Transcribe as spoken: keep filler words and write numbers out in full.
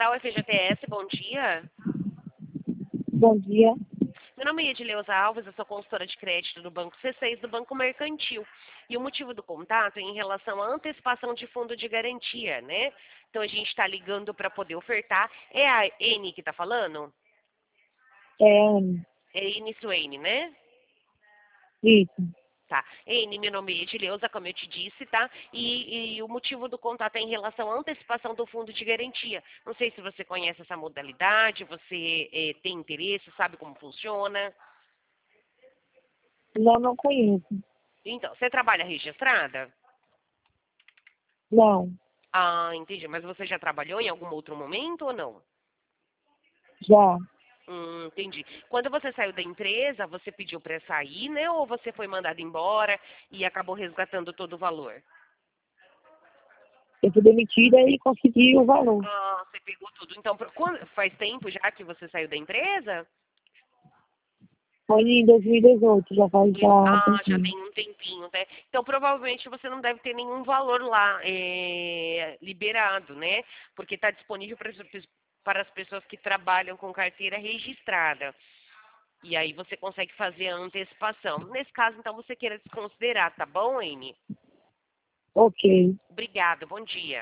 Central F G T S, bom dia. Bom dia. Meu nome é Edileuza Alves, eu sou consultora de crédito do Banco C seis, do Banco Mercantil. E o motivo do contato é em relação à antecipação de fundo de garantia, né? Então a gente está ligando para poder ofertar. É a N que está falando? É, É N Swaine, né? isso. Tá. N, meu nome é Edileuza, como eu te disse, tá? E, e o motivo do contato é em relação à antecipação do fundo de garantia. Não sei se você conhece essa modalidade, você eh, tem interesse, sabe como funciona. Não, não conheço. Então, você trabalha registrada? Não, Ah, entendi. Mas você já trabalhou em algum outro momento ou não? já. Hum, entendi. Quando você saiu da empresa, você pediu para sair, né? Ou você foi mandado embora e acabou resgatando todo o valor? Eu fui demitida e consegui o valor. Ah, você pegou tudo. Então, por- quando- faz tempo já que você saiu da empresa? Foi em dois mil e dezoito, já faz já um Ah, já tempinho. tem um tempinho, né? Então, provavelmente você não deve ter nenhum valor lá é, liberado, né? Porque está disponível para as para as pessoas que trabalham com carteira registrada. E aí você consegue fazer a antecipação. Nesse caso, então, você queira desconsiderar, tá bom, Amy? Ok. Obrigada, bom dia.